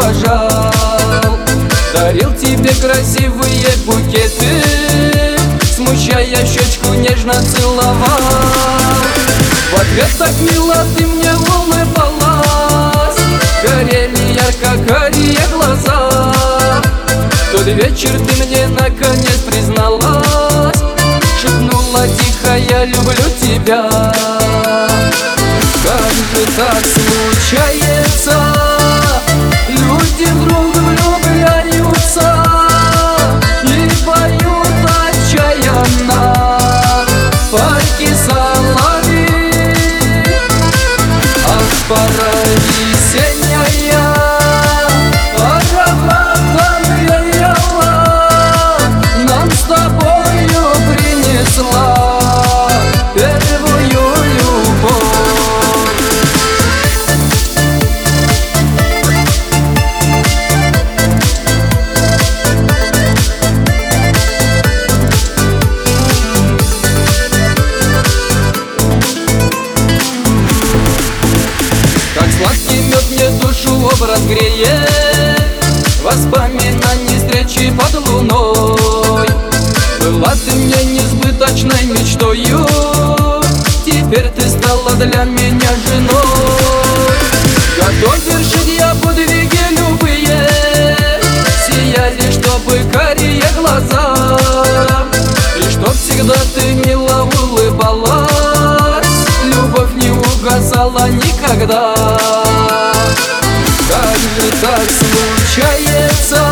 провожал. Дарил тебе красивые букеты, смущая щечку нежно целовал. В ответ так мило ты мне улыбалась, горели ярко карие глаза. В тот вечер ты мне наконец призналась, шепнула тихо: я люблю тебя. Как же так случается, люди в друга влюбляются и поют отчаянно пайки соловей. Ах, пора весенняя, ароматом веяла, нам с тобою принесла первую любовь. Сладкий мед мне душу образ греет, воспоминаний встречи под луной. Была ты мне несбыточной мечтою, теперь ты стала для меня женой. Готов вершить я подвиги любые, сияли, чтобы карие глаза, и чтоб всегда ты мило улыбалась, любовь не угасала никогда. Как же так случается,